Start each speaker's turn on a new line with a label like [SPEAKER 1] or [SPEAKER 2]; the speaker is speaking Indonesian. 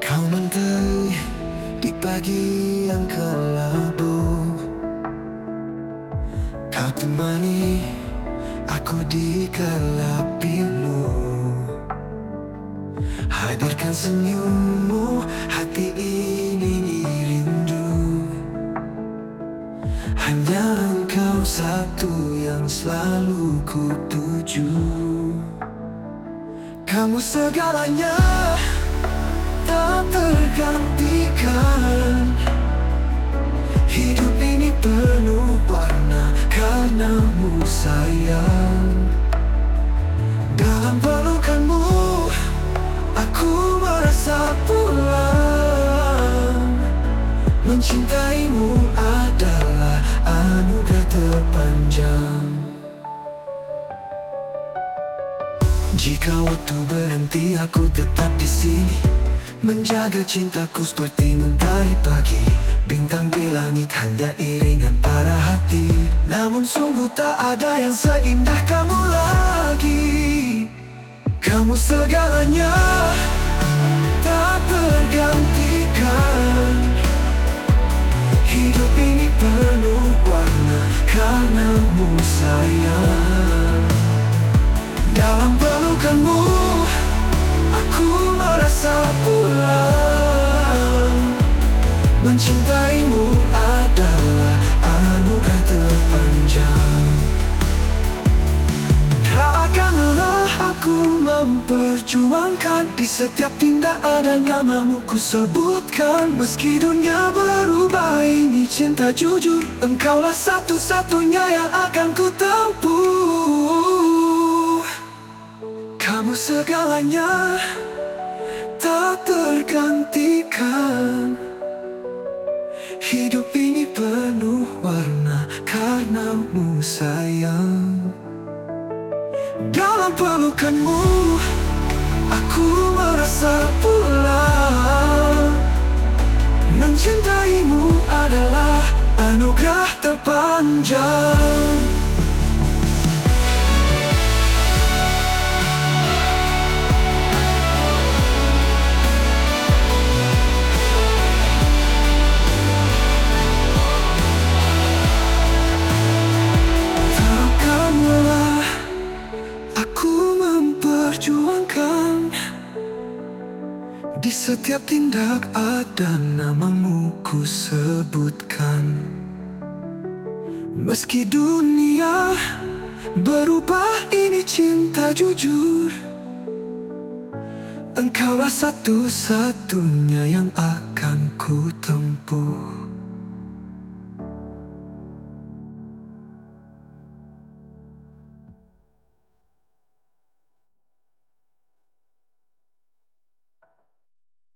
[SPEAKER 1] Kau mentari di pagi yang kelabu, kau temani aku di gelap pilu. Hadirkan senyummu, hati ini rindu. Hanya engkau satu yang selalu ku tuju. Kamu segalanya, tak tergantikan. Hidup ini penuh warna karenamu sayang. Dalam pelukanmu aku merasa pulang. Mencintaimu adalah anugerah terpanjang. Jika waktu berhenti, aku tetap di sini, menjaga cintaku seperti mentari pagi. Bintang di langit hanya iringan para hati, namun sungguh tak ada yang seindah kamu lagi. Kamu segalanya, tak tergantikan. Hidup ini penuh warna karenamu sayang. Dalam pelukanmu aku merasa pulang. Mencintaimu adalah anugerah terpanjang. Tak akan lelah aku memperjuangkan. Di setiap tindak ada namamu ku sebutkan. Meski dunia berubah, ini cinta jujur. Engkaulah satu-satunya yang akan ku tempuh. Kamu segalanya, tak tergantikan. Hidup ini penuh warna karenamu sayang. Dalam pelukanmu aku merasa pulang. Mencintaimu adalah anugerah terpanjang. Di setiap tindak ada namamu ku sebutkan. Meski dunia berubah, ini cinta jujur. Engkaulah satu-satunya yang akan ku tempuh.